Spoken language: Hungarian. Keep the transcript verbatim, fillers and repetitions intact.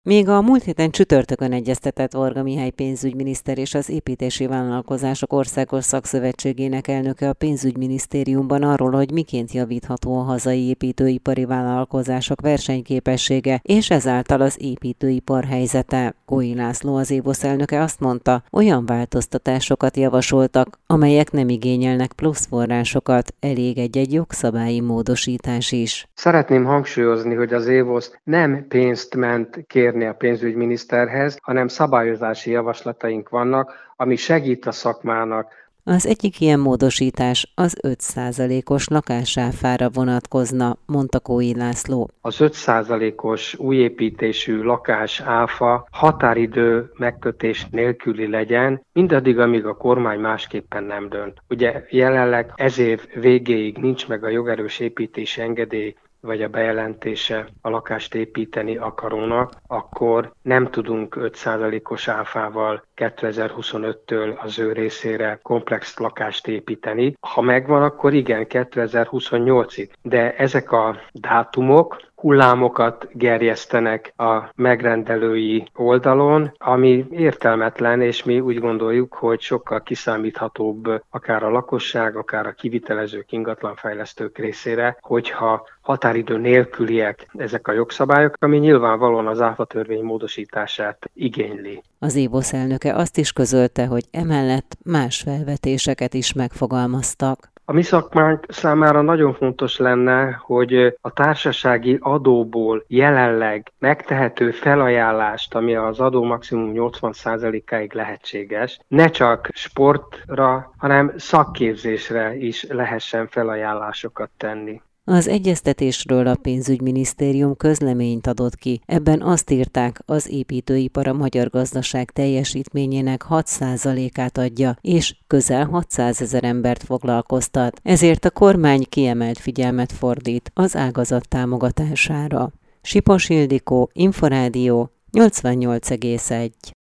Még a múlt héten csütörtökön egyeztetett Varga Mihály pénzügyminiszter és az Építési Vállalkozások Országos Szakszövetségének elnöke a pénzügyminisztériumban arról, hogy miként javítható a hazai építőipari vállalkozások versenyképessége, és ezáltal az építőipar helyzete. Kói László, az évosz elnöke azt mondta, olyan változtatásokat javasoltak, amelyek nem igényelnek plusz forrásokat, elég egy-egy jogszabályi módosítás is. Szeretném hangsúlyozni, hogy az évosz nem pénzt ment kérni a pénzügyminiszterhez, hanem szabályozási javaslataink vannak, ami segít a szakmának. Az egyik ilyen módosítás az öt százalékos lakásáfára vonatkozna, mondta Kói László. Az öt százalékos újépítésű lakásáfa határidő megkötés nélküli legyen, mindaddig, amíg a kormány másképpen nem dönt. Ugye jelenleg ez év végéig nincs meg a jogerős építési engedély, vagy a bejelentése a lakást építeni akarónak, akkor nem tudunk öt százalékos áfával kétezer-huszonöttől az ő részére komplex lakást építeni. Ha megvan, akkor igen, kétezer-huszonnyolcig. De ezek a dátumok hullámokat gerjesztenek a megrendelői oldalon, ami értelmetlen, és mi úgy gondoljuk, hogy sokkal kiszámíthatóbb akár a lakosság, akár a kivitelezők, ingatlanfejlesztők részére, hogyha határidő nélküliek ezek a jogszabályok, ami nyilvánvalóan az áfatörvény módosítását igényli. Az évosz elnöke azt is közölte, hogy emellett más felvetéseket is megfogalmaztak. A mi szakmánk számára nagyon fontos lenne, hogy a társasági adóból jelenleg megtehető felajánlást, ami az adó maximum nyolcvan százalékáig lehetséges, ne csak sportra, hanem szakképzésre is lehessen felajánlásokat tenni. Az egyeztetésről a pénzügyminisztérium közleményt adott ki. Ebben azt írták, az építőipar a magyar gazdaság teljesítményének hat százalékát adja, és közel hatszázezer embert foglalkoztat. Ezért a kormány kiemelt figyelmet fordít az ágazat támogatására. Sipos Ildikó, Inforádió, nyolcvannyolc egész egy.